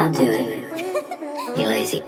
I'll do it. You lazy.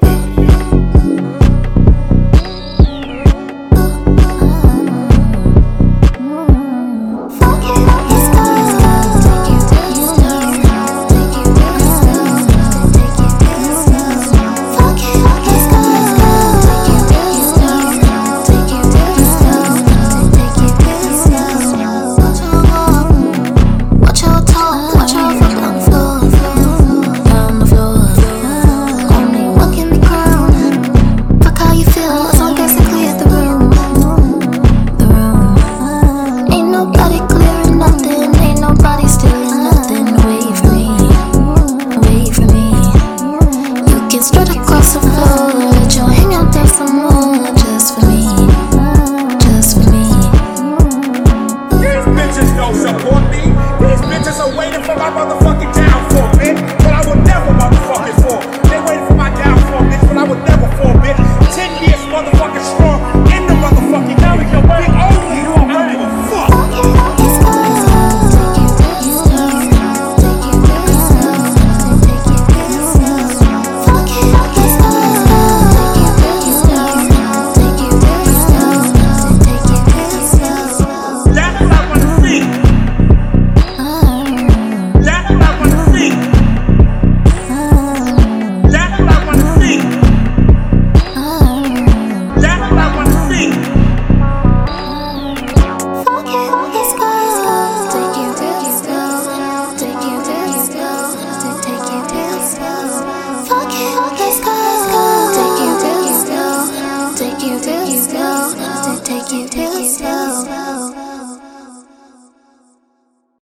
Straight across the floor, let your hang out there some more, just for me, just for me. These bitches don't support me. These bitches are waiting for my motherfucking